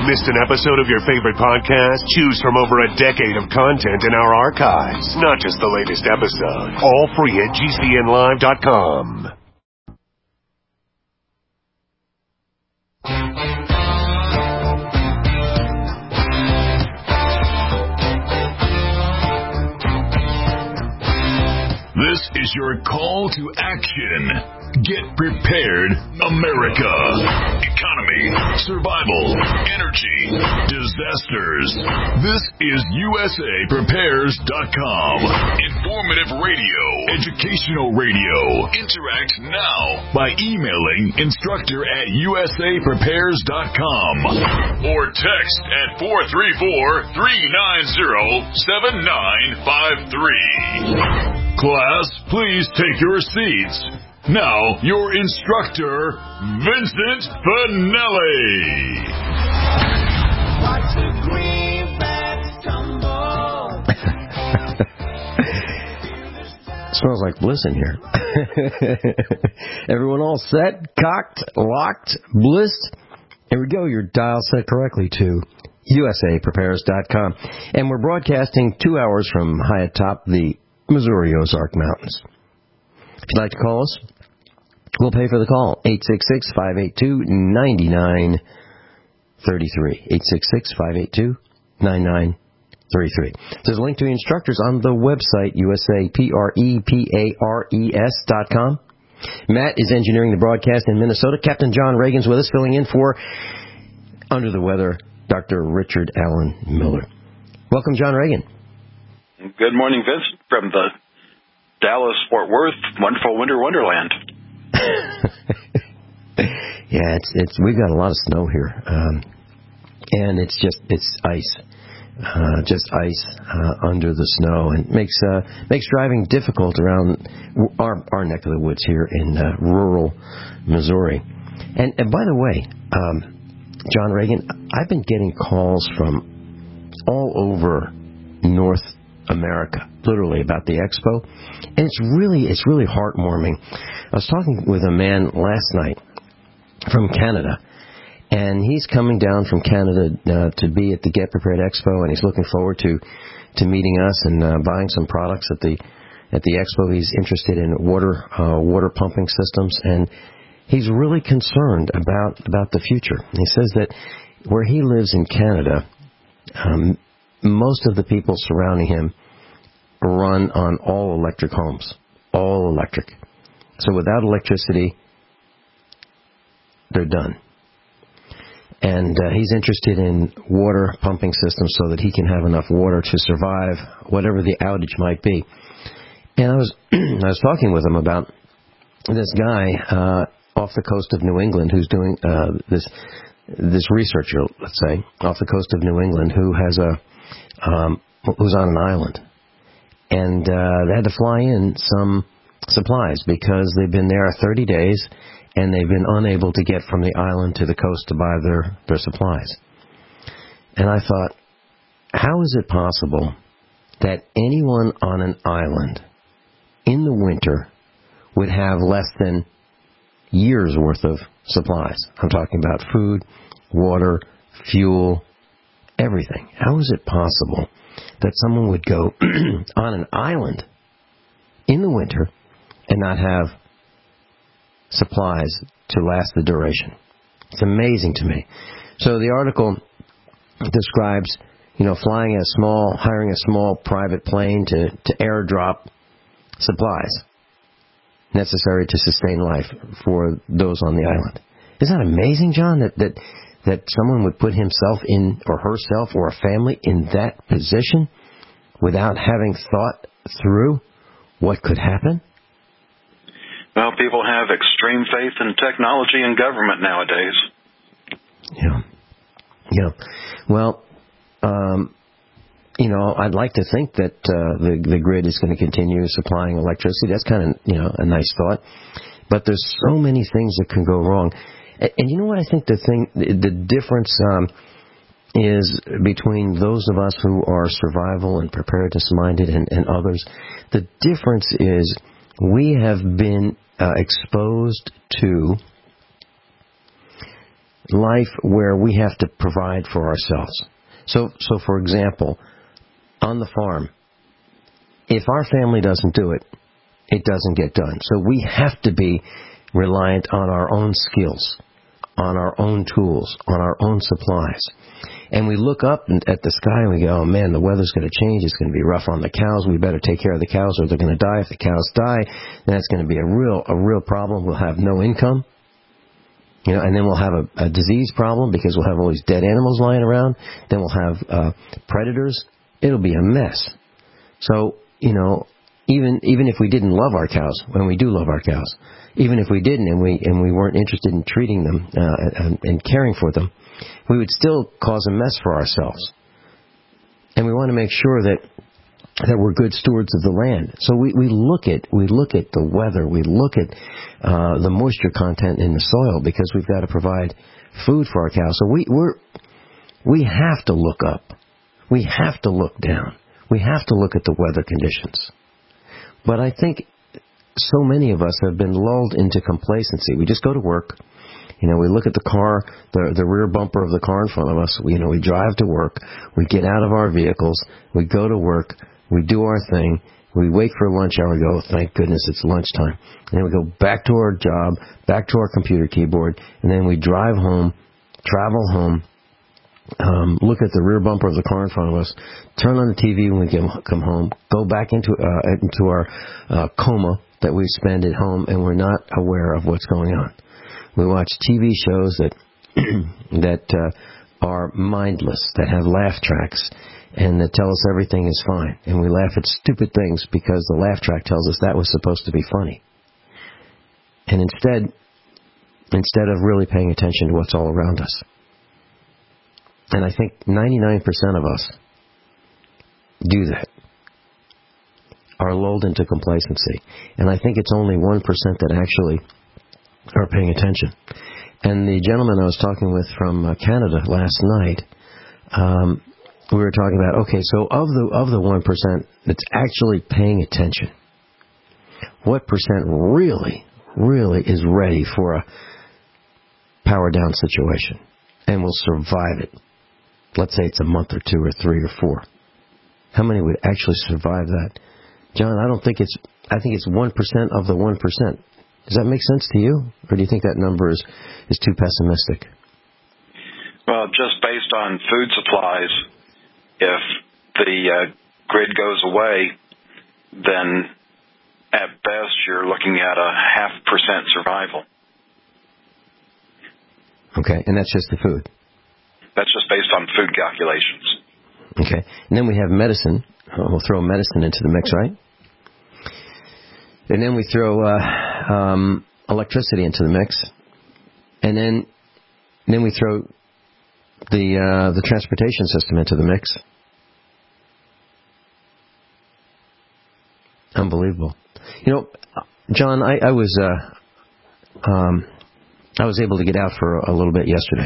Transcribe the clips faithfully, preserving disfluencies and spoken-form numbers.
Missed an episode of your favorite podcast? Choose from over a decade of content in our archives, not just the latest episode. All free at G C N live dot com. This is your call to action. Get prepared, America. Economy, survival, energy, disasters. This is U S A Prepares dot com. Informative radio, educational radio. Interact now by emailing instructor at U S A Prepares dot com or text at four three four, three nine zero, seven nine five three. Class, please take your seats. Now, your instructor, Vincent Finelli. Watch the greenbacks tumble. Smells like bliss in here. Everyone all set, cocked, locked, blissed? Here we go. Your dial set correctly to U S A Prepares dot com. And we're broadcasting two hours from high atop the Missouri Ozark Mountains. If you'd like to call us, we'll pay for the call. eight six six, five eight two, nine nine three three. eight six six, five eight two, nine nine three three. There's a link to the instructors on the website, U S A Prepares dot com. Matt is engineering the broadcast in Minnesota. Captain John Reagan's with us, filling in for, under the weather, Doctor Richard Allen Miller. Welcome, John Reagan. Good morning, Vince, from the Dallas-Fort Worth wonderful winter wonderland. Yeah, it's it's we've got a lot of snow here, um, and it's just it's ice, uh, just ice uh, under the snow, and makes uh, makes driving difficult around our our neck of the woods here in uh, rural Missouri. And, and by the way, um, John Reagan, I've been getting calls from all over North America, literally, about the expo, and it's really it's really heartwarming. I was talking with a man last night from Canada, and he's coming down from Canada uh, to be at the Get Prepared Expo, and he's looking forward to to meeting us and uh, buying some products at the at the expo. He's interested in water uh, water pumping systems, and he's really concerned about about the future. He says that where he lives in Canada, um, most of the people surrounding him run on all electric homes, all electric. So without electricity, they're done. And uh, he's interested in water pumping systems so that he can have enough water to survive whatever the outage might be. And I was I was talking with him about this guy uh, off the coast of New England who's doing uh, this this researcher, let's say, off the coast of New England who has a um, who's on an island, and uh, they had to fly in some supplies because they've been there thirty days. And they've been unable to get from the island to the coast to buy their, their supplies. And I thought, how is it possible that anyone on an island in the winter would have less than years' worth of supplies? I'm talking about food, water, fuel, everything. How is it possible that someone would go on an island in the winter and not have supplies to last the duration? It's amazing to me. So the article describes, you know, flying a small, hiring a small private plane to, to airdrop supplies necessary to sustain life for those on the island. Isn't that amazing, John, that, that, that someone would put himself in, or herself, or a family in that position without having thought through what could happen? Well, people have extreme faith in technology and government nowadays. Yeah. Yeah. Well, um, you know, I'd like to think that uh, the the grid is going to continue supplying electricity. That's kind of, you know, a nice thought. But there's so many things that can go wrong. And, and you know what I think the thing, the, the difference um, is between those of us who are survival and preparedness-minded and, and others? The difference is we have been uh, exposed to life where we have to provide for ourselves. So, so for example, on the farm, if our family doesn't do it, it doesn't get done. So we have to be reliant on our own skills, on our own tools, on our own supplies. And we look up at the sky and we go, oh man, the weather's going to change. It's going to be rough on the cows. We better take care of the cows or they're going to die. If the cows die, then that's going to be a real, a real problem. We'll have no income. You know, and then we'll have a, a disease problem because we'll have all these dead animals lying around. Then we'll have uh, predators. It'll be a mess. So, you know, even even if we didn't love our cows, when we do love our cows, even if we didn't and we and we weren't interested in treating them uh, and, and caring for them, we would still cause a mess for ourselves. And we want to make sure that that we're good stewards of the land. So we, we look at we look at the weather, we look at uh, the moisture content in the soil because we've got to provide food for our cows. So we we're we have to look up, we have to look down, we have to look at the weather conditions. But I think so many of us have been lulled into complacency. We just go to work. You know, we look at the car, the the rear bumper of the car in front of us. We, you know, we drive to work. We get out of our vehicles. We go to work. We do our thing. We wait for lunch hour. We go, oh, thank goodness it's lunchtime. And then we go back to our job, back to our computer keyboard, and then we drive home, travel home, um, look at the rear bumper of the car in front of us, turn on the T V when we get, come home, go back into uh, into our uh, coma that we spend at home, and we're not aware of what's going on. We watch T V shows that that uh, are mindless, that have laugh tracks, and that tell us everything is fine. And we laugh at stupid things because the laugh track tells us that was supposed to be funny. And instead, instead of really paying attention to what's all around us. And I think ninety-nine percent of us do that, are lulled into complacency. And I think it's only one percent that actually are paying attention. And the gentleman I was talking with from uh, Canada last night, um, we were talking about, okay, so of the of the one percent that's actually paying attention, what percent really, really is ready for a power down situation and will survive it? Let's say it's a month or two or three or four. How many would actually survive that? John, I don't think it's, I think it's one percent of the one percent. Does that make sense to you? Or do you think that number is, is too pessimistic? Well, just based on food supplies, if the uh, grid goes away, then at best you're looking at a half percent survival. Okay, and that's just the food? That's just based on food calculations. Okay, and then we have medicine. Oh, we'll throw medicine into the mix, right? And then we throw uh, um, electricity into the mix, and then then we throw the uh, the transportation system into the mix. Unbelievable. You know, John, I, I was uh, um, I was able to get out for a little bit yesterday,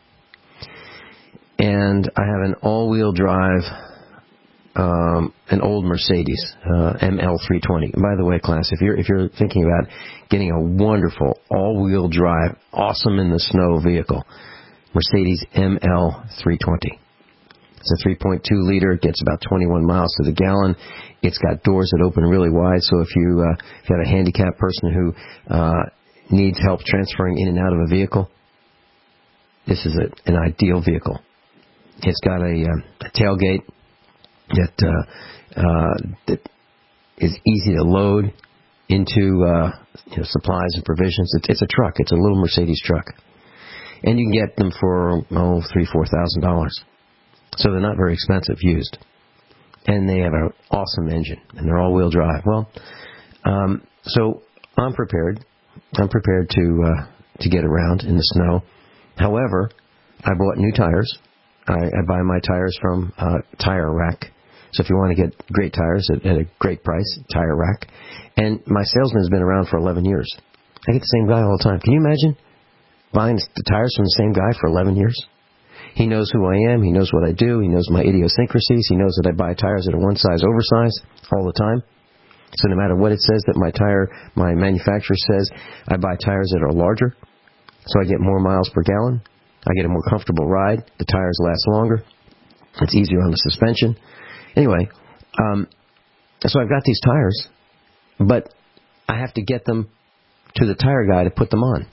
and I have an all-wheel drive. Um, an old Mercedes uh, M L three twenty. And by the way, class, if you're if you're thinking about getting a wonderful all-wheel drive, awesome in the snow vehicle, Mercedes M L three twenty. It's a three point two liter. It gets about twenty-one miles to the gallon. It's got doors that open really wide, so if you uh, if you have a handicapped person who uh, needs help transferring in and out of a vehicle, this is a, an ideal vehicle. It's got a, uh, a tailgate that uh, uh, that is easy to load into uh, you know, supplies and provisions. It's, it's a truck. It's a little Mercedes truck, and you can get them for oh three four thousand dollars. So they're not very expensive used, and they have an awesome engine, and they're all-wheel drive. Well, um, so I'm prepared. I'm prepared to uh, to get around in the snow. However, I bought new tires. I, I buy my tires from uh, Tire Rack. So if you want to get great tires at, at a great price, Tire Rack. And my salesman has been around for eleven years. I get the same guy all the time. Can you imagine buying the tires from the same guy for eleven years? He knows who I am. He knows what I do. He knows my idiosyncrasies. He knows that I buy tires that are one size oversize all the time. So no matter what it says that my tire, my manufacturer says, I buy tires that are larger, so I get more miles per gallon. I get a more comfortable ride. The tires last longer. It's easier on the suspension. Anyway, um, so I've got these tires, but I have to get them to the tire guy to put them on.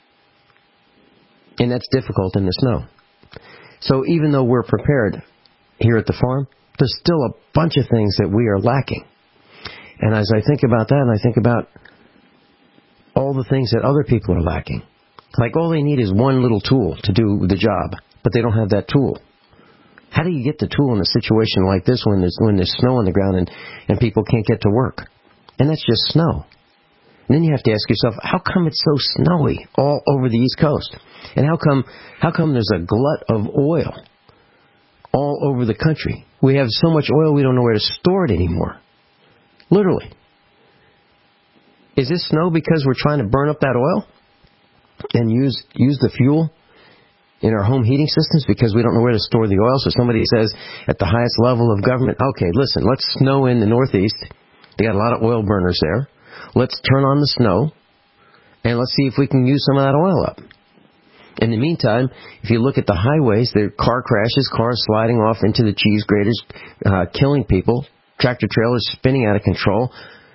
And that's difficult in the snow. So even though we're prepared here at the farm, there's still a bunch of things that we are lacking. And as I think about that, and I think about all the things that other people are lacking, like all they need is one little tool to do the job, but they don't have that tool. How do you get the tool in a situation like this when there's when there's snow on the ground and, and people can't get to work? And that's just snow. And then you have to ask yourself, how come it's so snowy all over the East Coast? And how come how come there's a glut of oil all over the country? We have so much oil we don't know where to store it anymore. Literally. Is this snow because we're trying to burn up that oil and use use the fuel in our home heating systems because we don't know where to store the oil? So somebody says at the highest level of government, okay, listen, let's snow in the Northeast. They got a lot of oil burners there. Let's turn on the snow, and let's see if we can use some of that oil up. In the meantime, if you look at the highways, there are car crashes, cars sliding off into the cheese graters, uh, killing people, tractor trailers spinning out of control.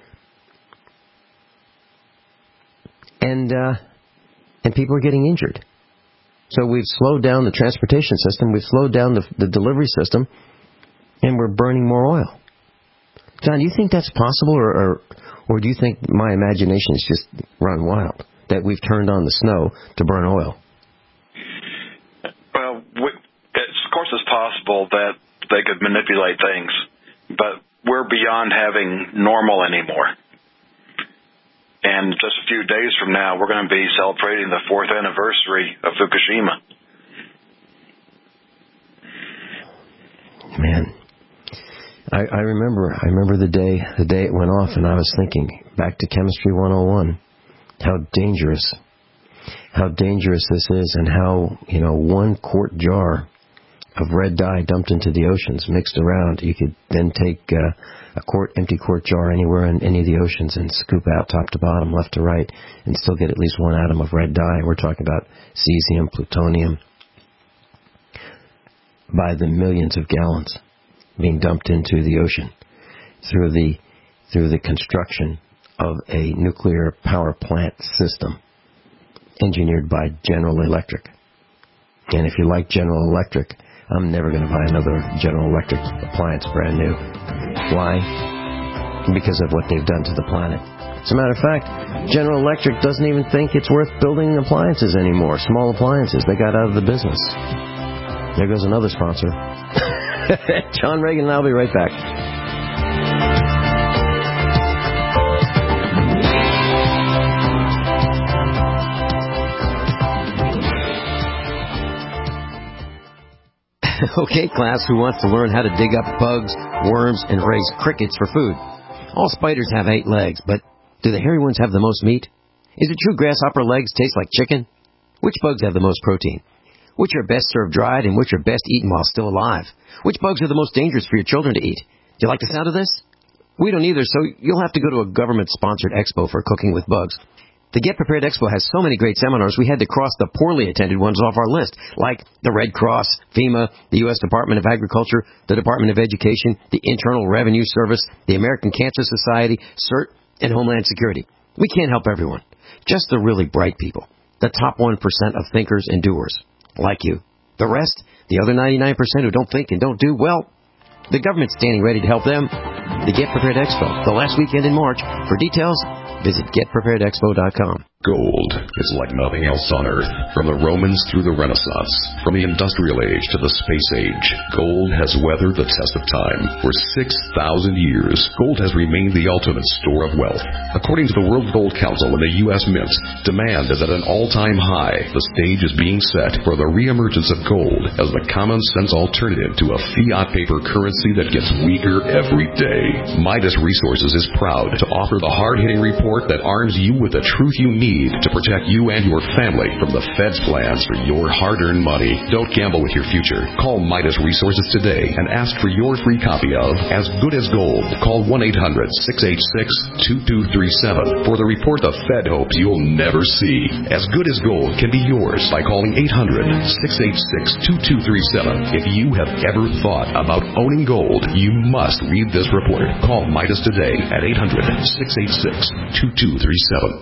And, uh, and people are getting injured. So we've slowed down the transportation system, we've slowed down the, the delivery system, and we're burning more oil. John, do you think that's possible, or, or or do you think my imagination is just run wild, that we've turned on the snow to burn oil? Well, it's, of course it's possible that they could manipulate things, but we're beyond having normal anymore. And just a few days from now, we're going to be celebrating the fourth anniversary of Fukushima. Man, I, I remember. I remember the day the day it went off, and I was thinking back to Chemistry one oh one, how dangerous, how dangerous this is, and how you know one quart jar of red dye dumped into the oceans, mixed around. You could then take uh, a quart, empty quart jar anywhere in any of the oceans and scoop out top to bottom, left to right, and still get at least one atom of red dye. We're talking about cesium, plutonium, by the millions of gallons being dumped into the ocean through the through the construction of a nuclear power plant system engineered by General Electric. And if you like General Electric, I'm never going to buy another General Electric appliance brand new. Why? Because of what they've done to the planet. As a matter of fact, General Electric doesn't even think it's worth building appliances anymore, small appliances. They got out of the business. There goes another sponsor. John Reagan and I'll be right back. Okay, class, who wants to learn how to dig up bugs, worms, and raise crickets for food? All spiders have eight legs, but do the hairy ones have the most meat? Is it true grasshopper legs taste like chicken? Which bugs have the most protein? Which are best served dried and which are best eaten while still alive? Which bugs are the most dangerous for your children to eat? Do you like the sound of this? We don't either, so you'll have to go to a government-sponsored expo for cooking with bugs. The Get Prepared Expo has so many great seminars, we had to cross the poorly attended ones off our list, like the Red Cross, FEMA, the U S Department of Agriculture, the Department of Education, the Internal Revenue Service, the American Cancer Society, CERT, and Homeland Security. We can't help everyone, just the really bright people, the top one percent of thinkers and doers, like you. The rest, the other ninety-nine percent who don't think and don't do, well, the government's standing ready to help them. The Get Prepared Expo, the last weekend in March. For details, visit get prepared expo dot com. Gold is like nothing else on Earth. From the Romans through the Renaissance, from the Industrial Age to the Space Age, gold has weathered the test of time. For six thousand years, gold has remained the ultimate store of wealth. According to the World Gold Council and the U S Mint, demand is at an all-time high. The stage is being set for the reemergence of gold as the common-sense alternative to a fiat paper currency that gets weaker every day. Midas Resources is proud to offer the hard-hitting report that arms you with the truth you need need to protect you and your family from the Fed's plans for your hard-earned money. Don't gamble with your future. Call Midas Resources today and ask for your free copy of As Good as Gold. Call one eight hundred six eight six two two three seven for the report the Fed hopes you'll never see. As Good as Gold can be yours by calling eight hundred six eight six two two three seven. If you have ever thought about owning gold, you must read this report. Call Midas today at eight hundred six eight six two two three seven.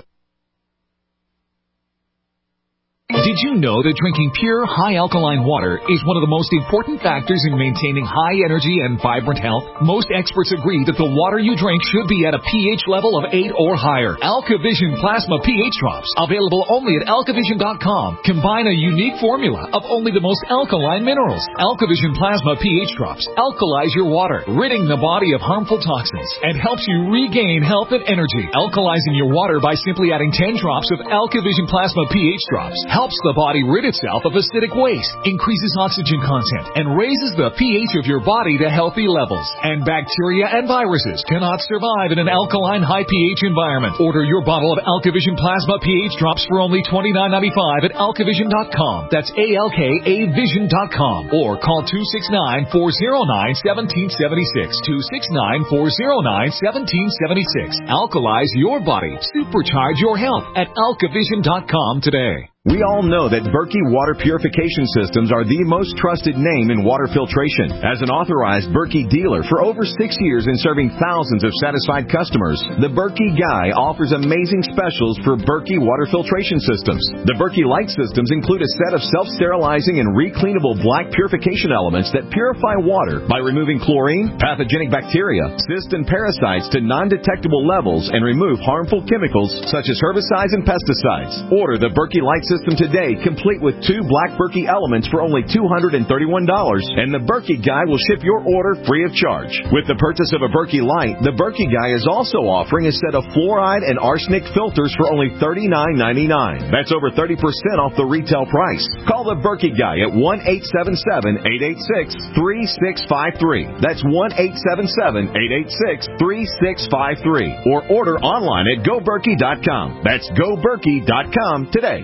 Did you know that drinking pure, high-alkaline water is one of the most important factors in maintaining high energy and vibrant health? Most experts agree that the water you drink should be at a pH level of eight or higher. AlkaVision Plasma pH Drops, available only at alkavision dot com, combine a unique formula of only the most alkaline minerals. AlkaVision Plasma pH Drops alkalize your water, ridding the body of harmful toxins, and helps you regain health and energy. Alkalizing your water by simply adding ten drops of AlkaVision Plasma pH Drops helps the body rid itself of acidic waste, increases oxygen content, and raises the pH of your body to healthy levels. And bacteria and viruses cannot survive in an alkaline high pH environment. Order your bottle of AlkaVision Plasma pH Drops for only twenty-nine ninety-five at alkavision dot com. That's A L K A vision dot com. Or call two six nine, four oh nine, one seven seven six. two six nine, four oh nine, one seven seven six. Alkalize your body. Supercharge your health at alkavision dot com today. We all know that Berkey Water Purification Systems are the most trusted name in water filtration. As an authorized Berkey dealer for over six years and serving thousands of satisfied customers, the Berkey Guy offers amazing specials for Berkey Water Filtration Systems. The Berkey Light Systems include a set of self-sterilizing and recleanable black purification elements that purify water by removing chlorine, pathogenic bacteria, cysts, and parasites to non-detectable levels and remove harmful chemicals such as herbicides and pesticides. Order the Berkey Light System today, complete with two black Berkey elements for only two hundred thirty-one dollars, and the Berkey Guy will ship your order free of charge. With the purchase of a Berkey Light, the Berkey Guy is also offering a set of fluoride and arsenic filters for only thirty-nine ninety-nine. That's over thirty percent off the retail price. Call the Berkey Guy at one eight seven seven, eight eight six, three six five three. That's one eight seven seven, eight eight six, three six five three. Or order online at go berkey dot com. That's go berkey dot com today.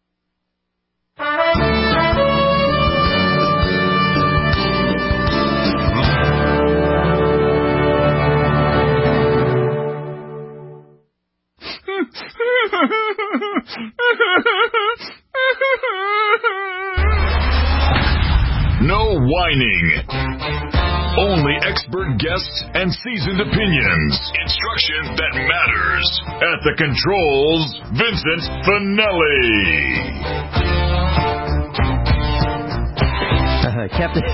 No whining. Only expert guests and seasoned opinions. Instruction that matters. At the controls, Vincent Finelli. Uh, Captain.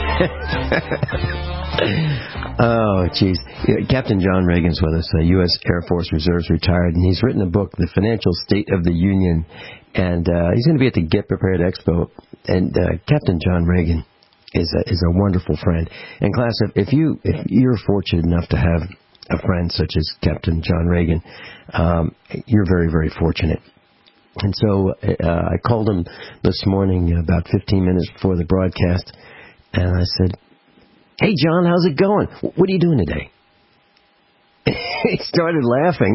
Oh, jeez. Yeah, Captain John Reagan's with us, uh, U S Air Force Reserves retired, and he's written a book, The Financial State of the Union, and uh, he's going to be at the Get Prepared Expo. And uh, Captain John Reagan is a, is a wonderful friend. And class, if, if you if you're fortunate enough to have a friend such as Captain John Reagan, um, you're very, very fortunate. And so uh, I called him this morning about fifteen minutes before the broadcast, and I said, "Hey, John, how's it going? What are you doing today?" He started laughing.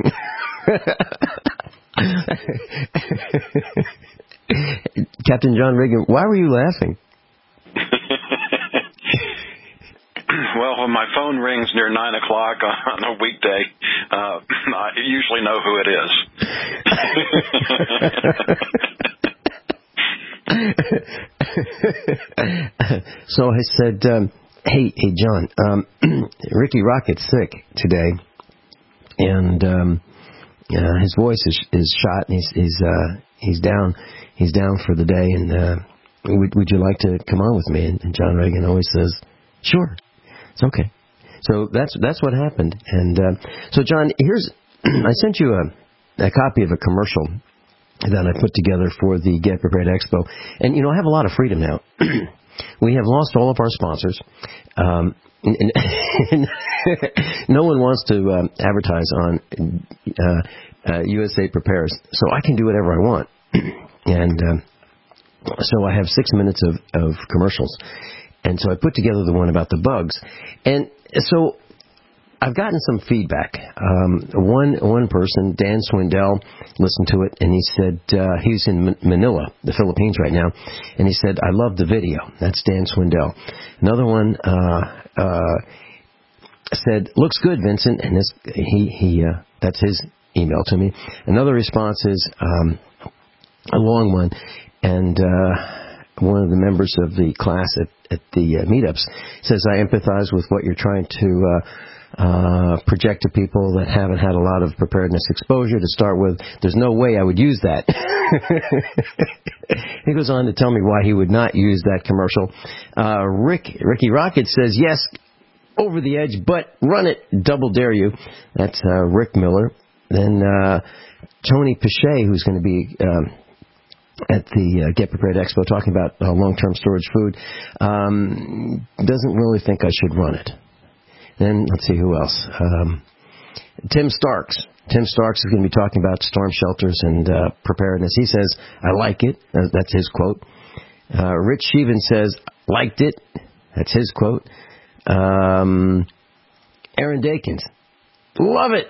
Captain John Reagan, why were you laughing? Well, when my phone rings near nine o'clock on a weekday, uh, I usually know who it is. So I said, um, hey, hey, John, um, Ricky Rocket's sick today, and um, uh, his voice is is shot, and he's he's uh, he's down, he's down for the day, and uh, would would you like to come on with me? And, and John Reagan always says, sure. It's okay. So that's that's what happened. And uh, so, John, here's I sent you a, a copy of a commercial that I put together for the Get Prepared Expo. And, you know, I have a lot of freedom now. We have lost all of our sponsors. Um, and, and no one wants to um, advertise on uh, uh, U S A Prepares, so I can do whatever I want. And um, so I have six minutes of, of commercials. And so I put together the one about the bugs. And so I've gotten some feedback. Um, one one person, Dan Swindell, listened to it, and he said uh, he's in Manila, the Philippines right now, and he said, I love the video. That's Dan Swindell. Another one uh, uh, said, looks good, Vincent, and this, he he uh, that's his email to me. Another response is um, a long one, and uh, one of the members of the class at, at the uh, meetups says, I empathize with what you're trying to uh, Uh, project to people that haven't had a lot of preparedness exposure to start with. There's no way I would use that. He goes on to tell me why he would not use that commercial. Uh, Rick, Ricky Rocket says, yes, over the edge, but run it, double dare you. That's uh, Rick Miller. Then uh, Tony Pache, who's going to be um, at the uh, Get Prepared Expo talking about uh, long-term storage food, um, doesn't really think I should run it. Then, let's see who else. Um, Tim Starks. Tim Starks is going to be talking about storm shelters and uh, preparedness. He says, I like it. Uh, that's his quote. Uh, Rich Sheevan says, liked it. That's his quote. Um, Aaron Dakins, love it.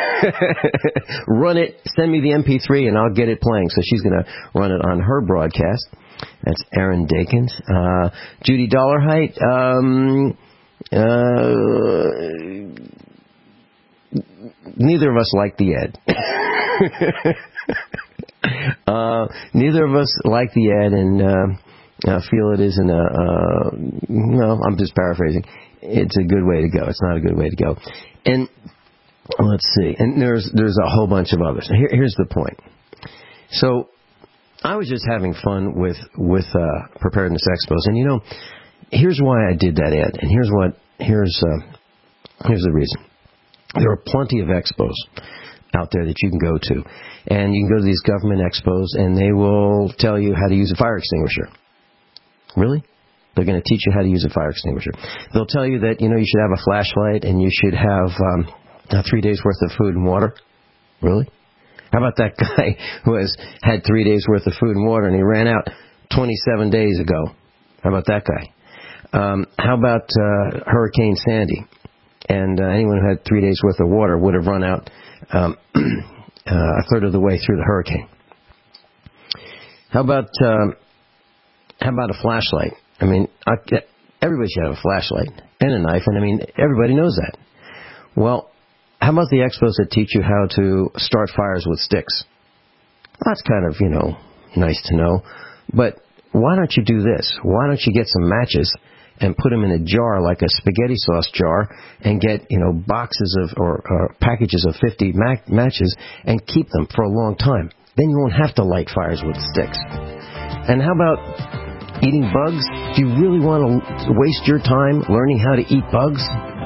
Run it. Send me the M P three and I'll get it playing. So she's going to run it on her broadcast. That's Aaron Dakins. Uh, Judy Dollarheight. Um... Uh, neither of us like the ad. uh, neither of us like the ad and uh, uh, feel it isn't a, uh, no, I'm just paraphrasing. It's a good way to go. It's not a good way to go. And let's see. And there's there's a whole bunch of others. Here, here's the point. So I was just having fun with, with uh, Preparedness Expos. And, you know, here's why I did that ad, and here's what here's uh, here's the reason. There are plenty of expos out there that you can go to, and you can go to these government expos, and they will tell you how to use a fire extinguisher. Really? They're going to teach you how to use a fire extinguisher. They'll tell you that you know you should have a flashlight, and you should have um, uh, three days worth of food and water. Really? How about that guy who has had three days worth of food and water, and he ran out twenty-seven days ago? How about that guy? Um, how about uh, Hurricane Sandy? And uh, anyone who had three days' worth of water would have run out um, uh, a third of the way through the hurricane. How about um, how about a flashlight? I mean, I, everybody should have a flashlight and a knife, and I mean, everybody knows that. Well, how about the expos that teach you how to start fires with sticks? That's kind of, you know, nice to know, but why don't you do this? Why don't you get some matches and put them in a jar like a spaghetti sauce jar and get, you know, boxes of or, or packages of fifty mac- matches and keep them for a long time. Then you won't have to light fires with sticks. And how about eating bugs? Do you really want to waste your time learning how to eat bugs?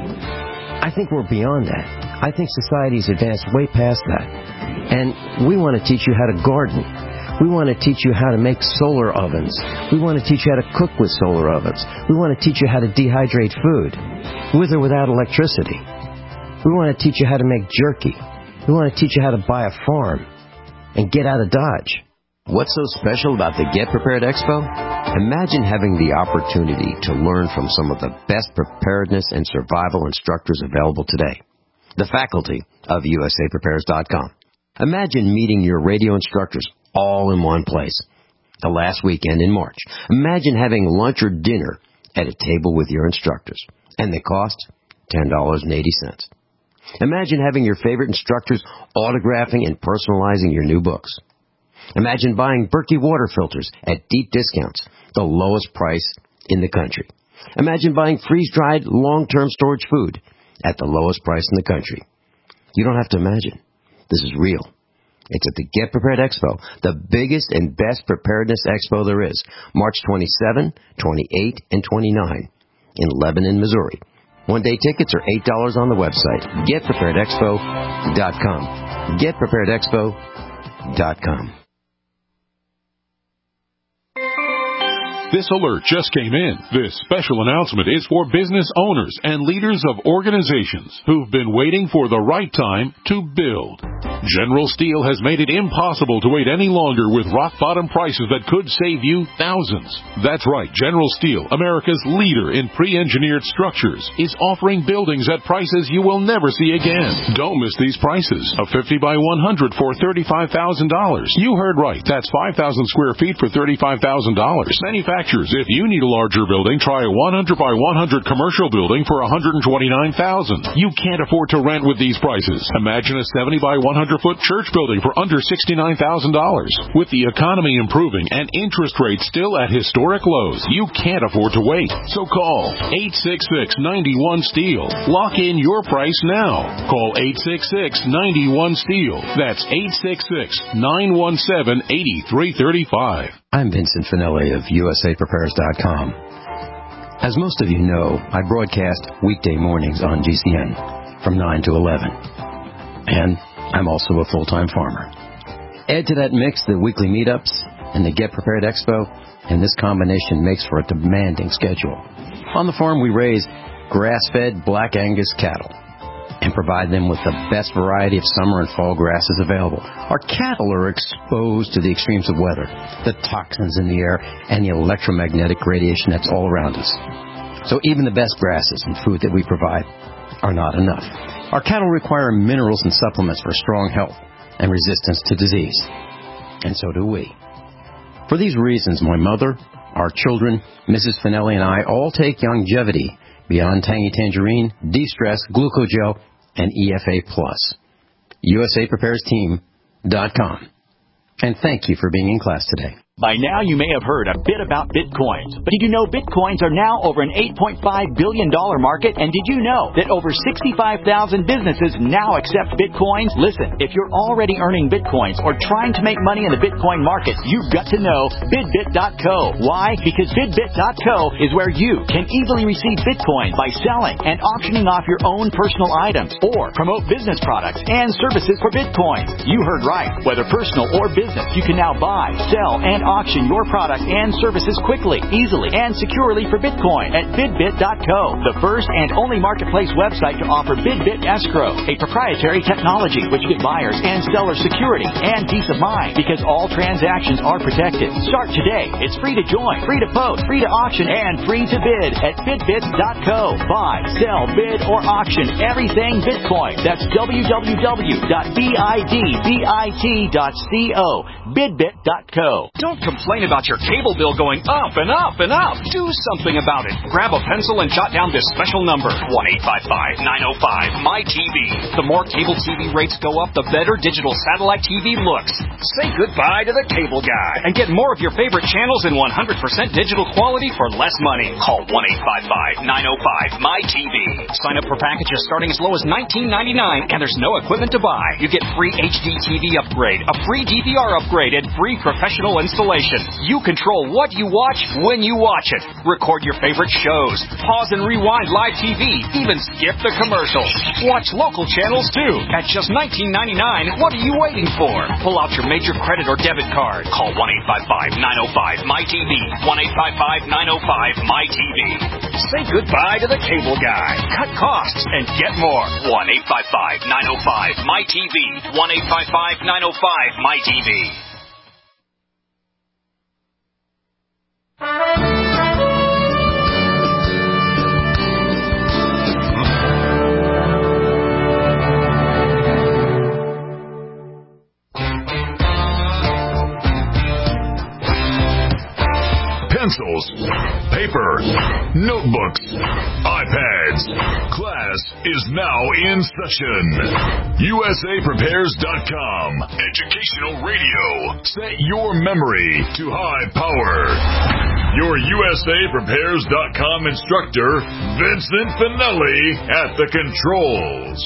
I think we're beyond that. I think society's advanced way past that. And we want to teach you how to garden. We want to teach you how to make solar ovens. We want to teach you how to cook with solar ovens. We want to teach you how to dehydrate food, with or without electricity. We want to teach you how to make jerky. We want to teach you how to buy a farm and get out of Dodge. What's so special about the Get Prepared Expo? Imagine having the opportunity to learn from some of the best preparedness and survival instructors available today. The faculty of U S A Prepares dot com. Imagine meeting your radio instructors all in one place. The last weekend in March. Imagine having lunch or dinner at a table with your instructors. And the cost? ten dollars and eighty cents. Imagine having your favorite instructors autographing and personalizing your new books. Imagine buying Berkey water filters at deep discounts, the lowest price in the country. Imagine buying freeze-dried, long-term storage food at the lowest price in the country. You don't have to imagine. This is real. It's at the Get Prepared Expo, the biggest and best preparedness expo there is, March twenty-seventh, twenty-eighth, and twenty-ninth in Lebanon, Missouri. One-day tickets are eight dollars on the website, get prepared expo dot com. get prepared expo dot com. This alert just came in. This special announcement is for business owners and leaders of organizations who've been waiting for the right time to build. General Steel has made it impossible to wait any longer with rock-bottom prices that could save you thousands. That's right, General Steel, America's leader in pre-engineered structures, is offering buildings at prices you will never see again. Don't miss these prices. A fifty by one hundred for thirty-five thousand dollars. You heard right. That's five thousand square feet for thirty-five thousand dollars. Manufacturers, if you need a larger building, try a one hundred by one hundred commercial building for one hundred twenty-nine thousand dollars. You can't afford to rent with these prices. Imagine a seventy by one hundred foot church building for under sixty-nine thousand dollars. With the economy improving and interest rates still at historic lows, you can't afford to wait. So call eight six six, nine one, STEEL. Lock in your price now. Call eight six six, nine one, STEEL. That's eight six six, nine one seven, eight three three five. I'm Vincent Finelli of U S A Prepares dot com. As most of you know, I broadcast weekday mornings on G C N from nine to eleven. And I'm also a full-time farmer. Add to that mix the weekly meetups and the Get Prepared Expo, and this combination makes for a demanding schedule. On the farm, we raise grass-fed Black Angus cattle and provide them with the best variety of summer and fall grasses available. Our cattle are exposed to the extremes of weather, the toxins in the air, and the electromagnetic radiation that's all around us. So even the best grasses and food that we provide are not enough. Our cattle require minerals and supplements for strong health and resistance to disease. And so do we. For these reasons, my mother, our children, Missus Finelli, and I all take Longevity, Beyond Tangy Tangerine, De-Stress, Glucogel, and E F A Plus. U S A Prepares Team dot com. And thank you for being in class today. By now, you may have heard a bit about Bitcoins. But did you know Bitcoins are now over an eight point five billion dollars market? And did you know that over sixty-five thousand businesses now accept Bitcoins? Listen, if you're already earning Bitcoins or trying to make money in the Bitcoin market, you've got to know Bidbit dot co. Why? Because Bidbit dot co is where you can easily receive Bitcoin by selling and auctioning off your own personal items or promote business products and services for Bitcoin. You heard right. Whether personal or business, you can now buy, sell, and auction your product and services quickly, easily, and securely for Bitcoin at Bidbit dot co, the first and only marketplace website to offer Bidbit Escrow, a proprietary technology which gives buyers and sellers security and peace of mind because all transactions are protected. Start today. It's free to join, free to post, free to auction, and free to bid at Bidbit dot co. Buy, sell, bid, or auction everything Bitcoin. That's w w w dot bidbit dot co. Bidbit dot co. Don't complain about your cable bill going up and up and up. Do something about it. Grab a pencil and jot down this special number, one eight five five, nine oh five, M Y T V. The more cable T V rates go up, the better digital satellite T V looks. Say goodbye to the cable guy and get more of your favorite channels in one hundred percent digital quality for less money. Call one eight five five, nine oh five, M Y T V. Sign up for packages starting as low as nineteen ninety-nine, and there's no equipment to buy. You get free H D T V upgrade, a free D V R upgrade, and free professional installation. You control what you watch when you watch it. Record your favorite shows. Pause and rewind live T V. Even skip the commercials. Watch local channels too. At just nineteen ninety-nine, what are you waiting for? Pull out your major credit or debit card. Call one eight five five, nine oh five, M Y T V. one eight five five, nine oh five, M Y T V. Say goodbye to the cable guy. Cut costs and get more. one eight five five, nine oh five, M Y T V. one eight five five, nine oh five, M Y T V. Pencils, paper, notebooks, iPads. Class is now in session. U S A Prepares dot com. Educational radio. Set your memory to high power. Your U S A Prepares dot com instructor, Vincent Finelli, at the controls.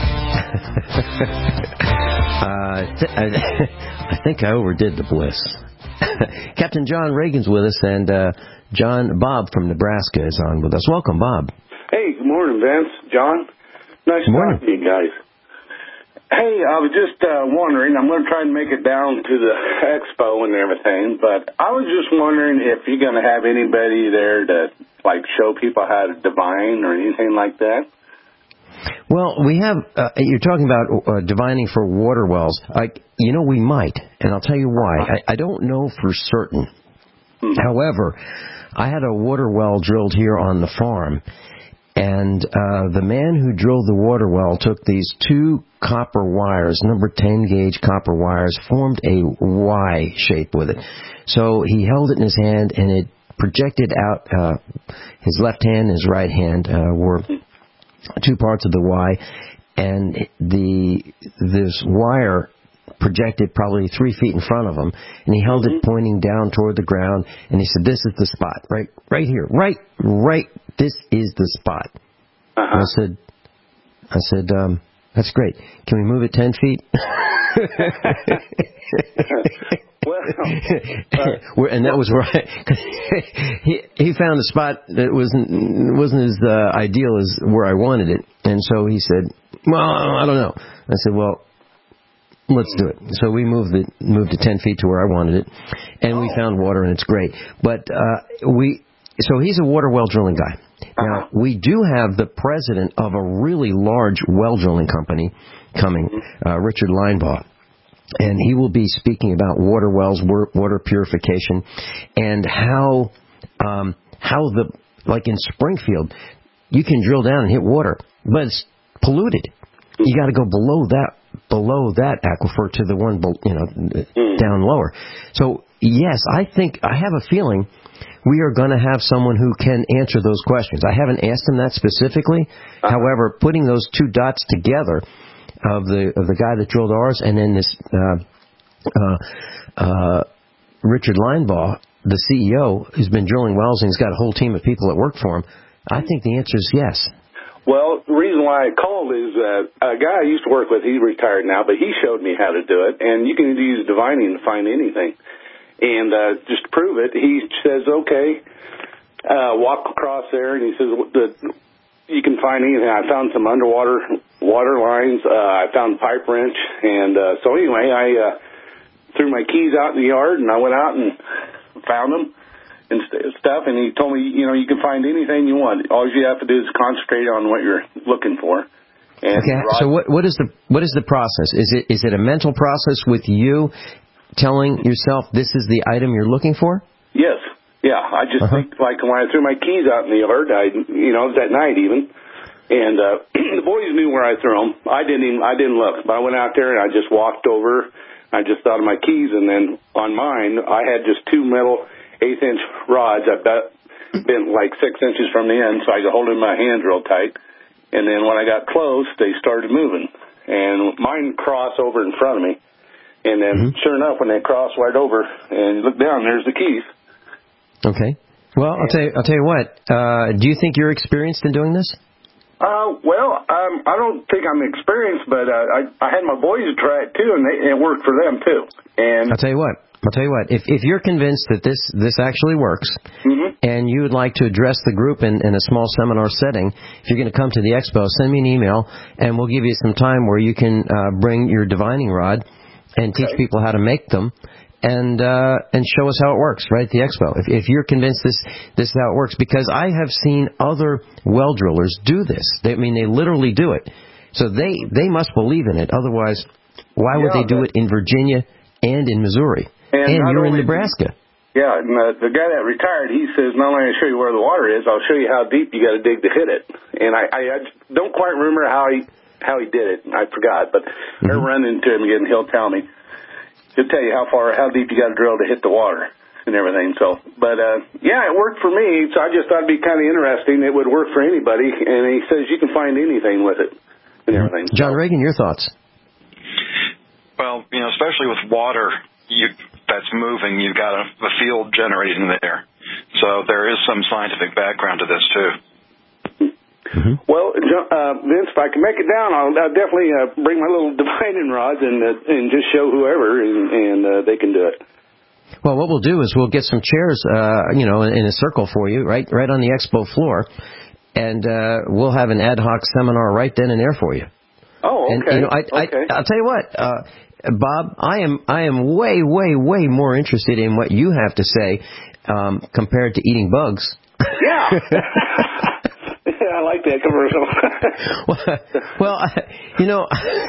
uh, th- I think I overdid the bliss. Captain John Reagan's with us, and uh, John Bob from Nebraska is on with us. Welcome, Bob. Hey, good morning, Vince. John, nice to talk to you guys. Hey, I was just uh, wondering, I'm going to try and make it down to the expo and everything, but I was just wondering if you're going to have anybody there to, like, show people how to divine or anything like that. Well, we have, uh, you're talking about uh, divining for water wells. I, you know, we might, and I'll tell you why. I, I don't know for certain. However, I had a water well drilled here on the farm, and uh, the man who drilled the water well took these two copper wires, number ten gauge copper wires, formed a Y shape with it. So he held it in his hand, and it projected out. Uh, his left hand and his right hand uh, were two parts of the Y, and the this wire projected probably three feet in front of him, and he held it pointing down toward the ground, and he said, "This is the spot, right, right here, right, right. This is the spot." Uh-huh. And I said, "I said, um, that's great. Can we move it ten feet?" Well, uh, and that was where I, he he found a spot that wasn't wasn't as uh, ideal as where I wanted it, and so he said, "Well, I don't know." I said, "Well, let's do it." So we moved it moved it ten feet to where I wanted it, and we found water, and it's great. But uh, we so he's a water well drilling guy. Now we do have the president of a really large well drilling company coming, uh, Richard Linebaugh. And he will be speaking about water wells, water purification, and how um, how the like in Springfield, you can drill down and hit water, but it's polluted. You got to go below that below that aquifer to the one you know down lower. So yes, I think I have a feeling we are going to have someone who can answer those questions. I haven't asked him that specifically. However, putting those two dots together. Of the of the guy that drilled ours, and then this uh, uh, uh, Richard Linebaugh, the C E O, who's been drilling wells and he's got a whole team of people that work for him. I think the answer is yes. Well, the reason why I called is uh, a guy I used to work with. He's retired now, but he showed me how to do it, and you can use divining to find anything. And uh, just to prove it, he says, "Okay, uh, walk across there," and he says, "The." You can find anything. I found some underwater water lines. Uh, I found a pipe wrench. And uh, so anyway, I uh, threw my keys out in the yard, and I went out and found them and st- stuff. And he told me, you know, you can find anything you want. All you have to do is concentrate on what you're looking for. And okay, Rod- so what, what is the what is the process? Is it is it a mental process with you telling yourself this is the item you're looking for? Yes. Yeah, I just uh-huh. think, like, when I threw my keys out in the yard, I, you know, it was at night even, and uh, the boys knew where I threw them. I didn't even, I didn't look, but I went out there and I just walked over. I just thought of my keys, and then on mine, I had just two metal eighth-inch rods. I bet, bent like six inches from the end, so I could hold it in my hands real tight. And then when I got close, they started moving, and mine crossed over in front of me. And then, mm-hmm. sure enough, when they crossed right over and looked down, there's the keys. Okay. Well, I'll tell you. I'll tell you what. Uh, do you think you're experienced in doing this? Uh, well, um, I don't think I'm experienced, but uh, I, I had my boys try it too, and they, it worked for them too. And I'll tell you what. I'll tell you what. If if you're convinced that this this actually works, mm-hmm. and you would like to address the group in, in a small seminar setting, if you're going to come to the expo, send me an email, and we'll give you some time where you can uh, bring your divining rod and teach okay. people how to make them. And uh, and show us how it works right at the expo. If, if you're convinced this this is how it works, because I have seen other well drillers do this. They, I mean, they literally do it. So they, they must believe in it. Otherwise, why would yeah, they do it in Virginia and in Missouri? And, and you're in only, Nebraska. Yeah, and the, the guy that retired, he says, not only going to show you where the water is, I'll show you how deep you got to dig to hit it. And I, I, I don't quite remember how he how he did it. I forgot, but mm-hmm. I run into him again, and he'll tell me. He'll tell you how far, how deep you got to drill to hit the water and everything. So, but uh, yeah, it worked for me. So I just thought it'd be kind of interesting. It would work for anybody. And he says you can find anything with it and everything. John Reagan, your thoughts? Well, you know, especially with water you, that's moving, you've got a, a field generating there. So there is some scientific background to this too. Mm-hmm. Well, uh, Vince, if I can make it down, I'll, I'll definitely uh, bring my little divining rods and uh, and just show whoever, and, and uh, they can do it. Well, what we'll do is we'll get some chairs, uh, you know, in, in a circle for you, right, right on the expo floor, and uh, we'll have an ad hoc seminar right then and there for you. Oh, okay. And, you know, I, okay. I, I'll tell you what, uh, Bob, I am I am way, way, way more interested in what you have to say um, compared to eating bugs. Yeah. I like that commercial. well, well, you know,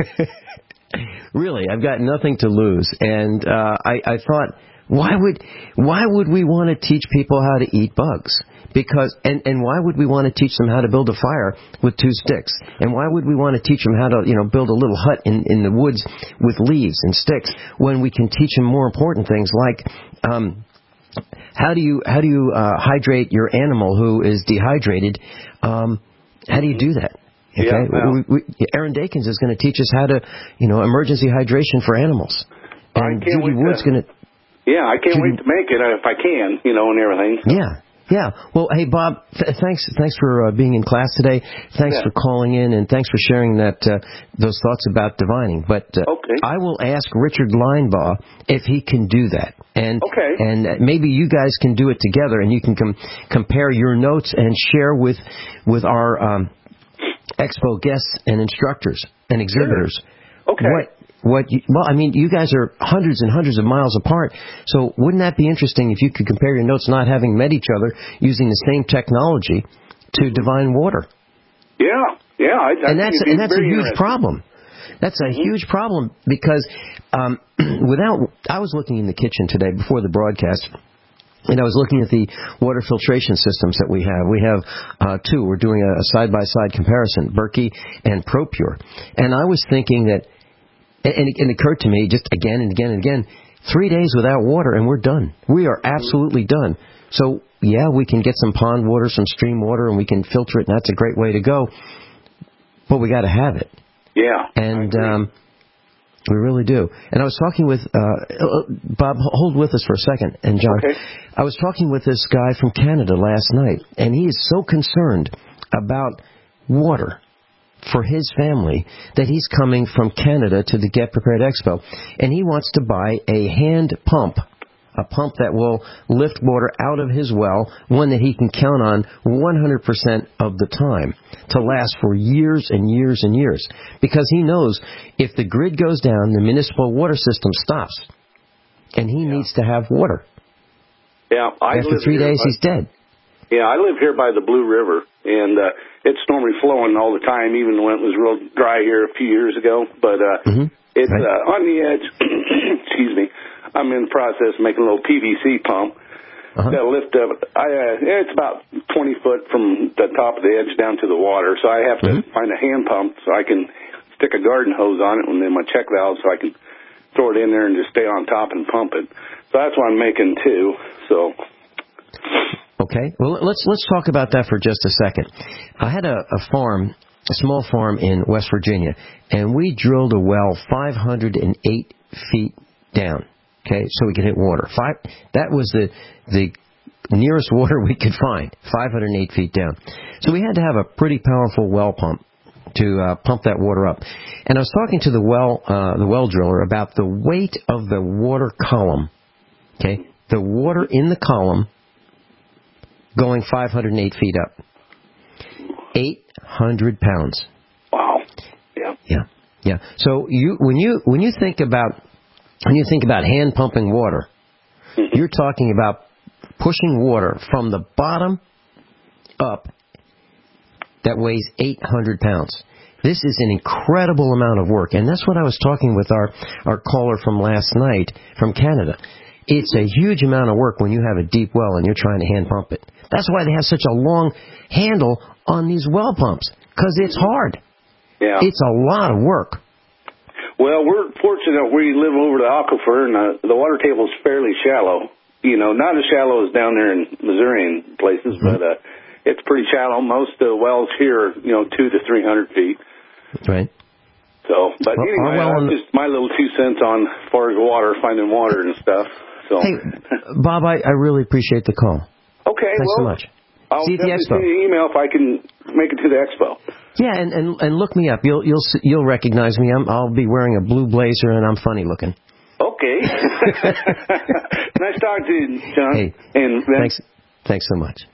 really, I've got nothing to lose, and uh, I, I thought, why would why would we want to teach people how to eat bugs? Because and, and why would we want to teach them how to build a fire with two sticks? And why would we want to teach them how to, you know, build a little hut in, in the woods with leaves and sticks when we can teach them more important things like um, how do you how do you uh, hydrate your animal who is dehydrated? Um, how do you do that? Okay, yeah, well, we, we, Aaron Dakins is going to teach us how to, you know, emergency hydration for animals. And Judy Wood's going to. Yeah, I can't Judy, wait to make it if I can, you know, and everything. So. Yeah. Yeah. Well, hey, Bob, th- thanks thanks for uh, being in class today. Thanks yeah. for calling in, and thanks for sharing that uh, those thoughts about divining. But uh, okay. I will ask Richard Linebaugh if he can do that. And okay. and maybe you guys can do it together, and you can com- compare your notes and share with with our um, Expo guests and instructors and exhibitors. Sure. Okay. What What you, well, I mean, you guys are hundreds and hundreds of miles apart, so wouldn't that be interesting if you could compare your notes not having met each other using the same technology to divine water? Yeah, yeah. I, I and that's and that's a huge problem. That's a mm-hmm. huge problem because um, without, I was looking in the kitchen today before the broadcast, and I was looking at the water filtration systems that we have. We have uh, two. We're doing a side-by-side comparison, Berkey and ProPure. And I was thinking that, and it occurred to me just again and again and again, three days without water and we're done. We are absolutely done. So, yeah, we can get some pond water, some stream water, and we can filter it, and that's a great way to go. But we got to have it. Yeah. And um, we really do. And I was talking with, uh, Bob, hold with us for a second, and John. Okay. I was talking with this guy from Canada last night, and he is so concerned about water for his family that he's coming from Canada to the Get Prepared Expo, and he wants to buy a hand pump, a pump that will lift water out of his well, one that he can count on one hundred percent of the time to last for years and years and years, because he knows if the grid goes down, the municipal water system stops, and he yeah. needs to have water. Yeah, I After three here, days, he's dead. Yeah, I live here by the Blue River, and uh, it's normally flowing all the time, even when it was real dry here a few years ago. But uh, mm-hmm. it's right. uh, on the edge. Excuse me. I'm in the process of making a little P V C pump uh-huh. that'll lift up. I, uh, it's about twenty foot from the top of the edge down to the water, so I have to mm-hmm. find a hand pump so I can stick a garden hose on it and then my check valve so I can throw it in there and just stay on top and pump it. So that's what I'm making too. So. Okay, well, let's let's talk about that for just a second. I had a, a farm, a small farm in West Virginia, and we drilled a well five hundred eight feet down, okay, so we could hit water. Five, that was the the nearest water we could find, five hundred eight feet down. So we had to have a pretty powerful well pump to uh, pump that water up. And I was talking to the well uh, the well driller about the weight of the water column, okay, the water in the column going five hundred eight feet up. eight hundred pounds. Wow. Yeah. Yeah. Yeah. So you when you when you think about when you think about hand pumping water, mm-hmm. you're talking about pushing water from the bottom up that weighs eight hundred pounds. This is an incredible amount of work, and that's what I was talking with our our caller from last night from Canada. It's a huge amount of work when you have a deep well and you're trying to hand pump it. That's why they have such a long handle on these well pumps, because it's hard. Yeah. It's a lot of work. Well, we're fortunate we live over the aquifer, and uh, the water table is fairly shallow. You know, not as shallow as down there in Missouri and places, mm-hmm. but uh, it's pretty shallow. Most of the wells here are, you know, two to three hundred feet. Right. So, but well, anyway, well that's just my little two cents on as far as water, finding water and stuff. So. Hey, Bob, I, I really appreciate the call. Okay, Thanks well, so much. I'll See you at the expo. Send you an email if I can make it to the expo. Yeah, and, and, and look me up. You'll you'll you'll recognize me. I'm, I'll be wearing a blue blazer and I'm funny looking. Okay. Nice talking to you, John. Hey, and thanks thanks so much.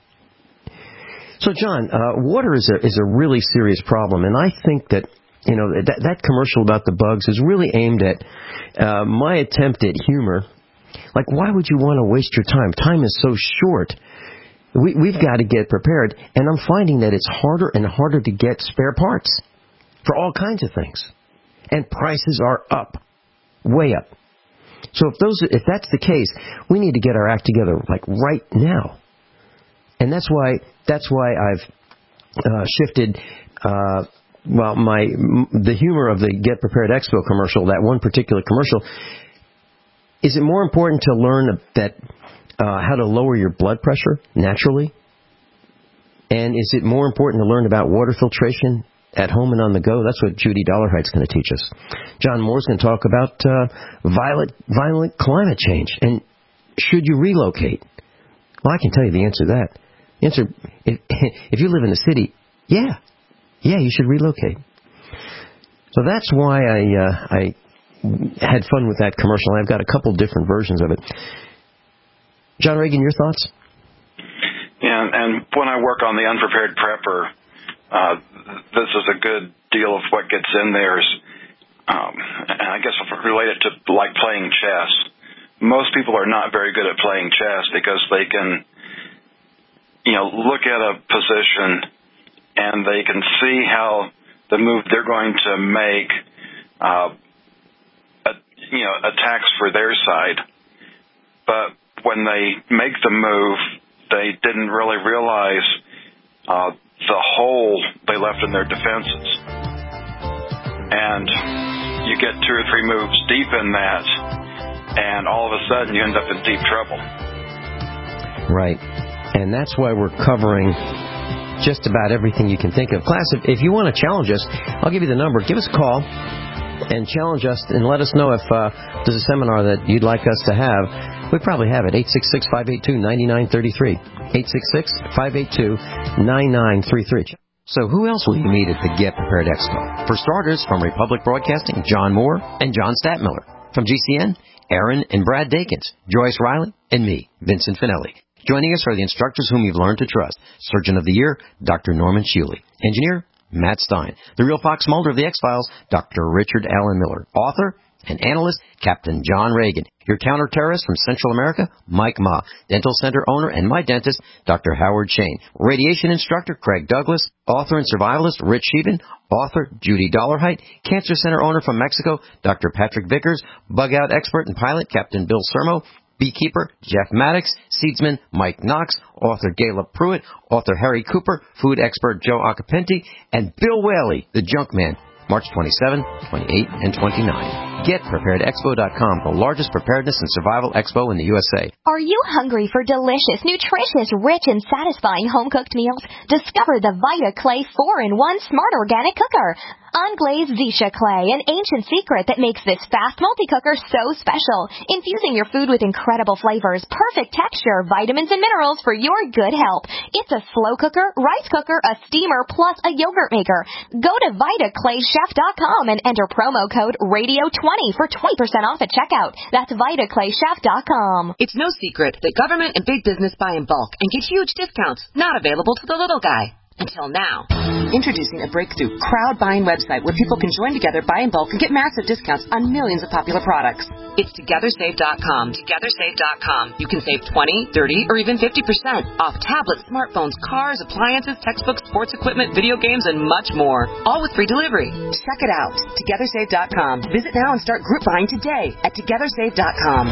So, John, uh, water is a is a really serious problem, and I think that you know that that commercial about the bugs is really aimed at uh, my attempt at humor. Like, why would you want to waste your time? Time is so short. We, we've got to get prepared, and I'm finding that it's harder and harder to get spare parts for all kinds of things. And prices are up, way up. So if those, if that's the case, we need to get our act together like right now. And that's why that's why I've uh, shifted. Uh, well, my the humor of the Get Prepared Expo commercial, that one particular commercial. Is it more important to learn that uh, how to lower your blood pressure naturally? And is it more important to learn about water filtration at home and on the go? That's what Judy Dollarhite's going to teach us. John Moore's going to talk about uh, violent, violent climate change. And should you relocate? Well, I can tell you the answer to that. The answer, if, if you live in the city, yeah. Yeah, you should relocate. So that's why I, uh, I had fun with that commercial. I've got a couple different versions of it. John Reagan, your thoughts? Yeah, and when I work on the Unprepared Prepper, uh, this is a good deal of what gets in there. Is, um, and I guess I'll relate it to like playing chess. Most people are not very good at playing chess because they can, you know, look at a position and they can see how the move they're going to make, uh, a, you know, attacks for their side. But when they make the move, they didn't really realize uh, the hole they left in their defenses. And you get two or three moves deep in that, and all of a sudden you end up in deep trouble. Right. And that's why we're covering just about everything you can think of. Class, if, if you want to challenge us, I'll give you the number. Give us a call and challenge us and let us know if uh, there's a seminar that you'd like us to have. We probably have it. eight six six, five eight two, nine nine three three. eight six six, five eight two, nine nine three three. So who else will you meet at the Get Prepared Expo? For starters, from Republic Broadcasting, John Moore and John Stadtmiller. From G C N, Aaron and Brad Dakins, Joyce Riley, and me, Vincent Finelli. Joining us are the instructors whom you've learned to trust. Surgeon of the Year, Doctor Norman Shuley. Engineer, Matt Stein. The real Fox Mulder of the X-Files, Doctor Richard Allen Miller. Author and analyst, Captain John Reagan. Your counter-terrorist from Central America, Mike Ma. Dental center owner and my dentist, Doctor Howard Shane. Radiation instructor, Craig Douglas. Author and survivalist, Rich Sheehan. Author, Judy Dollarhite. Cancer center owner from Mexico, Doctor Patrick Vickers. Bug-out expert and pilot, Captain Bill Sermo. Beekeeper, Jeff Maddox. Seedsman, Mike Knox. Author, Gayla Pruitt. Author, Harry Cooper. Food expert, Joe Acapinti. And Bill Whaley, the junk man. March twenty-seventh, twenty-eighth, and twenty-ninth. Get Prepared Expo dot com, the largest preparedness and survival expo in the U S A. Are you hungry for delicious, nutritious, rich, and satisfying home-cooked meals? Discover the Vita Clay four in one Smart Organic Cooker. Unglazed Zisha clay, an ancient secret that makes this fast multi-cooker so special. Infusing your food with incredible flavors, perfect texture, vitamins, and minerals for your good health. It's a slow cooker, rice cooker, a steamer, plus a yogurt maker. Go to Vita Clay Chef dot com and enter promo code radio twenty for twenty percent off at checkout. That's Vita Clay Chef dot com. It's no secret that government and big business buy in bulk and get huge discounts, not available to the little guy. Until now. Introducing a breakthrough crowd buying website where people can join together, buy in bulk, and get massive discounts on millions of popular products. It's Together Save dot com. Together Save dot com. You can save twenty, thirty, or even fifty percent off tablets, smartphones, cars, appliances, textbooks, sports equipment, video games, and much more. All with free delivery. Check it out. Together Save dot com. Visit now and start group buying today at Together Save dot com.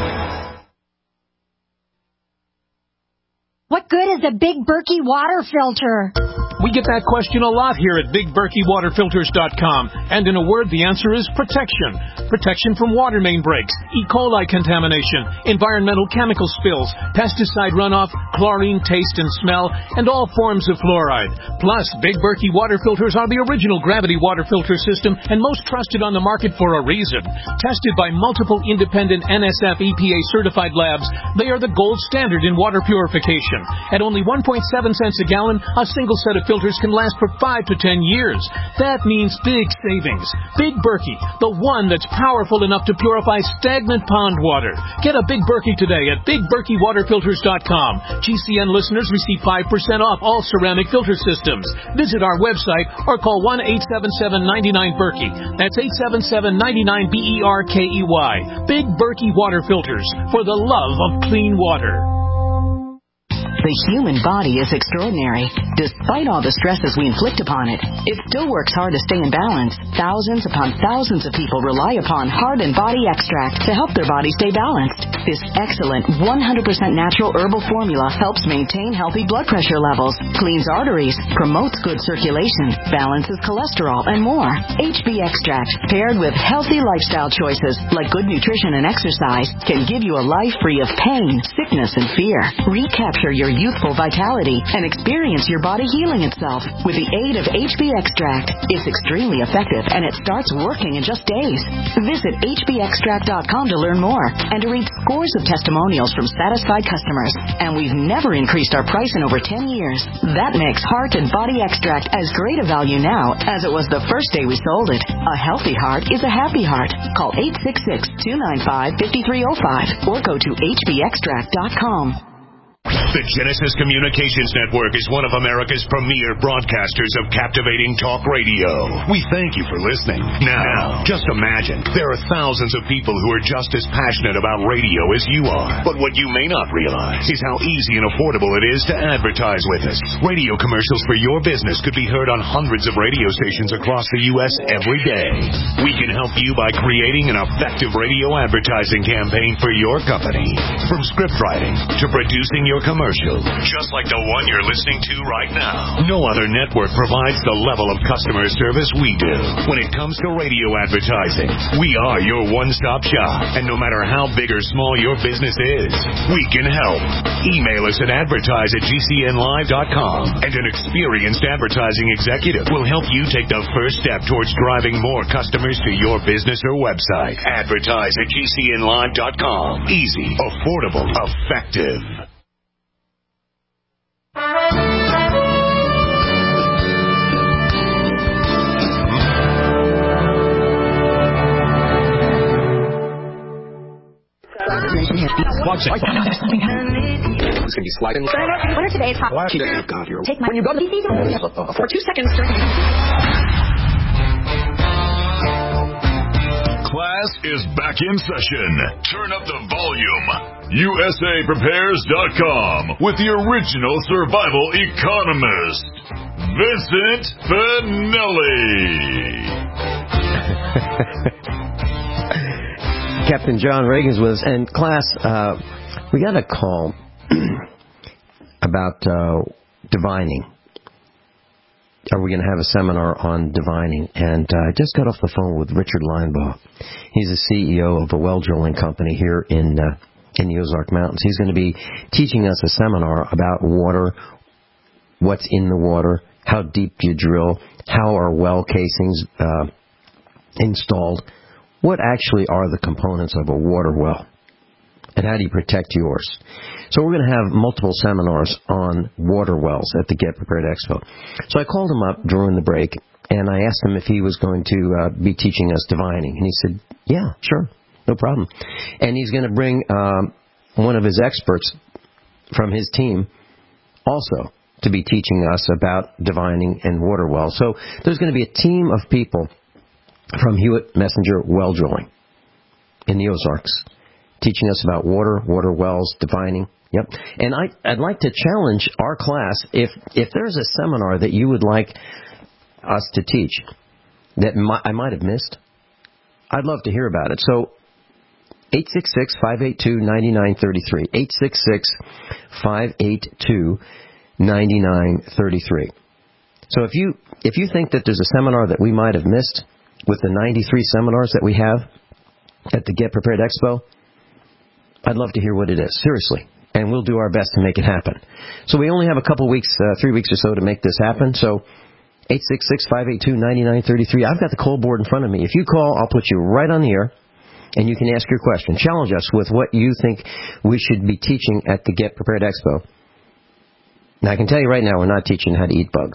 What good is a Big Berkey water filter? We get that question a lot here at Big Berkey Water Filters dot com. And in a word, the answer is protection. Protection from water main breaks, E. coli contamination, environmental chemical spills, pesticide runoff, chlorine taste and smell, and all forms of fluoride. Plus, Big Berkey water filters are the original gravity water filter system and most trusted on the market for a reason. Tested by multiple independent N S F E P A certified labs, they are the gold standard in water purification. At only one point seven cents a gallon, a single set of filters can last for five to ten years. That means big savings. Big Berkey, the one that's powerful enough to purify stagnant pond water. Get a Big Berkey today at Big Berkey Water Filters dot com. G C N listeners receive five percent off all ceramic filter systems. Visit our website or call one eight seven seven, nine nine, Berkey. That's eight seven seven, nine nine, B E R K E Y. Big Berkey Water Filters, for the love of clean water. The human body is extraordinary. Despite all the stresses we inflict upon it, it still works hard to stay in balance. Thousands upon thousands of people rely upon Heart and Body Extract to help their body stay balanced. This excellent one hundred percent natural herbal formula helps maintain healthy blood pressure levels, cleans arteries, promotes good circulation, balances cholesterol, and more. H B Extract, paired with healthy lifestyle choices like good nutrition and exercise, can give you a life free of pain, sickness, and fear. Recapture your youthful vitality and experience your body healing itself with the aid of H B Extract. It's extremely effective and it starts working in just days. Visit H B extract dot com to learn more and to read scores of testimonials from satisfied customers. And we've never increased our price in over ten years. That makes Heart and Body Extract as great a value now as it was the first day we sold it. A healthy heart is a happy heart. Call eight six six, two nine five, five three zero five or go to H B extract dot com. The Genesis Communications Network is one of America's premier broadcasters of captivating talk radio. We thank you for listening. Now, just imagine, there are thousands of people who are just as passionate about radio as you are. But what you may not realize is how easy and affordable it is to advertise with us. Radio commercials for your business could be heard on hundreds of radio stations across the U S every day. We can help you by creating an effective radio advertising campaign for your company. From script writing to producing your commercial, just like the one you're listening to right now. No other network provides the level of customer service we do. When it comes to radio advertising, we are your one-stop shop. And no matter how big or small your business is, we can help. Email us at advertise at G C N live dot com, and an experienced advertising executive will help you take the first step towards driving more customers to your business or website. Advertise at G C N live dot com. Easy, affordable, effective. Watch it. It's going to be sliding. What are today's hot? Watch it. Oh, God, you're... Take my... When you go to the P C, for two seconds. Class is back in session. Turn up the volume. U S A prepares dot com with the original survival economist, Vincent Finelli. Captain John Reagan's with us. And class, uh, we got a call about uh, divining. Are we going to have a seminar on divining? And uh, I just got off the phone with Richard Linebaugh. He's the C E O of a well drilling company here in uh, in the Ozark Mountains. He's going to be teaching us a seminar about water, what's in the water, how deep do you drill, how are well casings uh, installed, what actually are the components of a water well, and how do you protect yours. So we're going to have multiple seminars on water wells at the Get Prepared Expo. So I called him up during the break, and I asked him if he was going to uh, be teaching us divining. And he said, yeah, sure, no problem. And he's going to bring um, one of his experts from his team also to be teaching us about divining and water wells. So there's going to be a team of people from Hewitt Messenger Well Drilling in the Ozarks, teaching us about water, water wells, divining. Yep. And I, I'd like to challenge our class, if if there's a seminar that you would like us to teach that mi- I might have missed, I'd love to hear about it. So eight six six, five eight two, nine nine three three, eight six six, five eight two, nine nine three three. So if you if you think that there's a seminar that we might have missed with the ninety-three seminars that we have at the Get Prepared Expo, I'd love to hear what it is, seriously, and we'll do our best to make it happen. So we only have a couple weeks, uh, three weeks or so to make this happen, so eight six six, five eight two, nine nine three three. I've got the call board in front of me. If you call, I'll put you right on the air, and you can ask your question. Challenge us with what you think we should be teaching at the Get Prepared Expo. Now, I can tell you right now, we're not teaching how to eat bugs.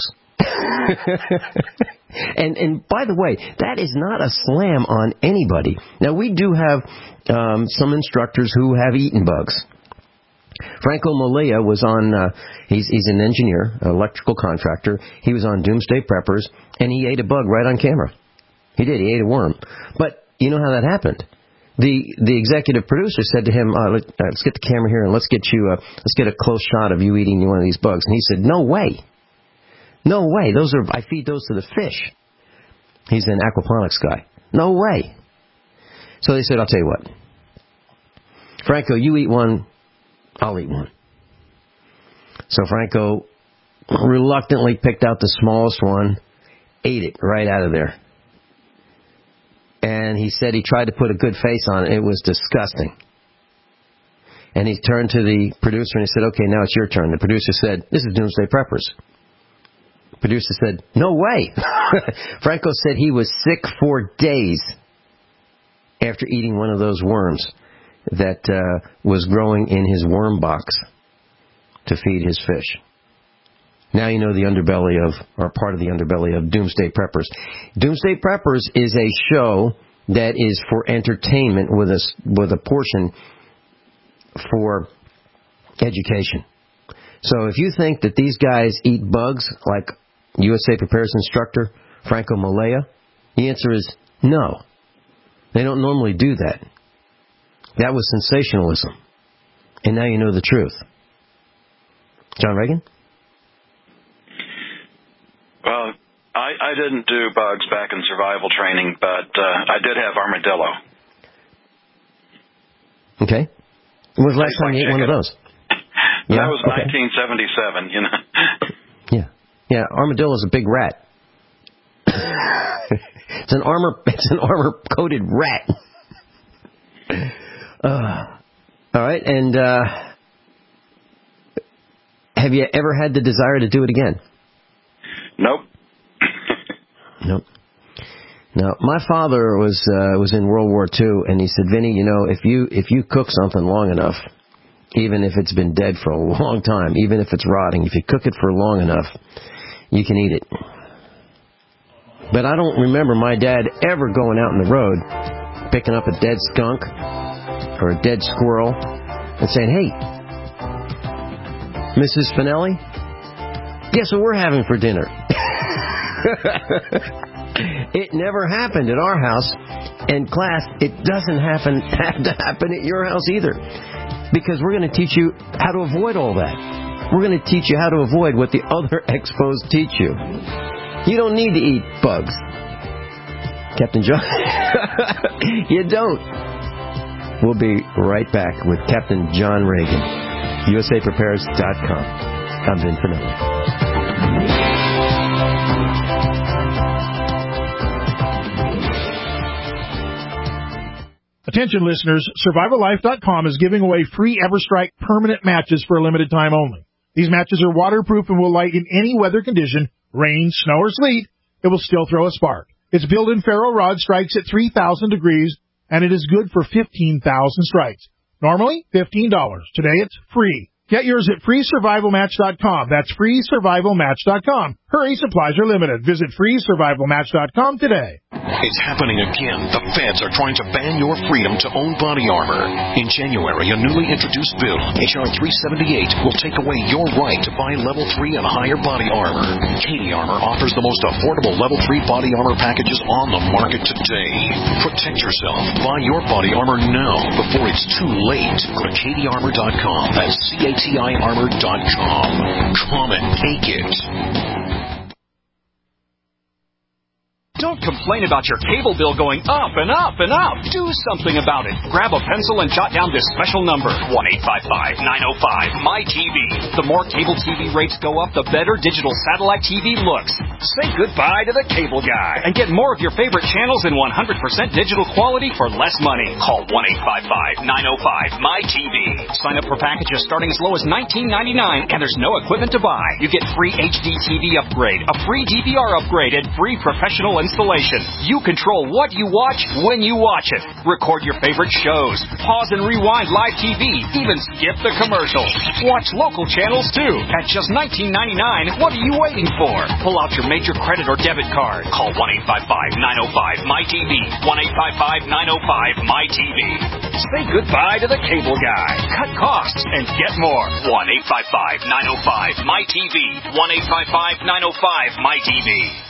and and by the way, that is not a slam on anybody. Now, we do have um, some instructors who have eaten bugs. Franco Molea was on, uh, he's, he's an engineer, an electrical contractor. He was on Doomsday Preppers, and he ate a bug right on camera. He did. He ate a worm. But you know how that happened? the the executive producer said to him, uh, let, uh, let's get the camera here and let's get you a, let's get a close shot of you eating one of these bugs. And he said, no way. No way. Those are, I feed those to the fish. He's an aquaponics guy. No way. So they said, I'll tell you what. Franco, you eat one, I'll eat one. So Franco reluctantly picked out the smallest one, ate it right out of there. And he said he tried to put a good face on it. It was disgusting. And he turned to the producer and he said, okay, now it's your turn. The producer said, this is Doomsday Preppers. The producer said, no way. Franco said he was sick for days after eating one of those worms that uh, was growing in his worm box to feed his fish. Now you know the underbelly of, or part of the underbelly of Doomsday Preppers. Doomsday Preppers is a show that is for entertainment with a, with a portion for education. So if you think that these guys eat bugs like U S A Prepares instructor Franco Malaya, the answer is no. They don't normally do that. That was sensationalism. And now you know the truth. John Reagan? Well, I, I didn't do bugs back in survival training, but uh, I did have armadillo. Okay. When was the last time you ate one of those? Yeah, that was okay. nineteen seventy-seven, you know. Yeah. Yeah, armadillo is a big rat. it's an armor it's an armor coated rat. uh, all right, and uh, have you ever had the desire to do it again? Nope. Nope. Now, my father was uh, was in World War Two, and he said, Vinny, you know, if you if you cook something long enough, even if it's been dead for a long time, even if it's rotting, if you cook it for long enough, you can eat it. But I don't remember my dad ever going out on the road, picking up a dead skunk or a dead squirrel, and saying, hey, Missus Finelli, guess what we're having for dinner? It never happened at our house. And class, it doesn't happen, have to happen at your house either. Because we're going to teach you how to avoid all that. We're going to teach you how to avoid what the other expos teach you. You don't need to eat bugs. Captain John? You don't. We'll be right back with Captain John Reagan. U S A Prepares dot com. I'm Vin Finelli. Attention listeners, Survival Life dot com is giving away free EverStrike permanent matches for a limited time only. These matches are waterproof and will light in any weather condition, rain, snow, or sleet. It will still throw a spark. Its built-in ferro rod strikes at three thousand degrees, and it is good for fifteen thousand strikes. Normally, fifteen dollars. Today, it's free. Get yours at free survival match dot com. That's free survival match dot com. Hurry, supplies are limited. Visit free survival match dot com today. It's happening again. The feds are trying to ban your freedom to own body armor. In January, a newly introduced bill, H R three seventy-eight, will take away your right to buy level three and higher body armor. Katie Armor offers the most affordable level three body armor packages on the market today. Protect yourself. Buy your body armor now before it's too late. Go to katie armor dot com. That's C A T I armor dot com. Come and take it. Don't complain about your cable bill going up and up and up. Do something about it. Grab a pencil and jot down this special number, one eight five five, nine oh five, M Y T V. The more cable T V rates go up, the better digital satellite T V looks. Say goodbye to the cable guy and get more of your favorite channels in one hundred percent digital quality for less money. Call one eight five five, nine oh five, M Y T V. Sign up for packages starting as low as nineteen ninety-nine, and there's no equipment to buy. You get free H D T V upgrade, a free D V R upgrade, and free professional installation. You control what you watch when you watch it. Record your favorite shows. Pause and rewind live T V. Even skip the commercials. Watch local channels too. At just nineteen ninety-nine, what are you waiting for? Pull out your major credit or debit card. Call one eight five five, nine oh five, M Y T V. one eight five five, nine oh five, M Y T V. Say goodbye to the cable guy. Cut costs and get more. one eight five five, nine oh five, M Y T V. one eight five five, nine oh five, M Y T V.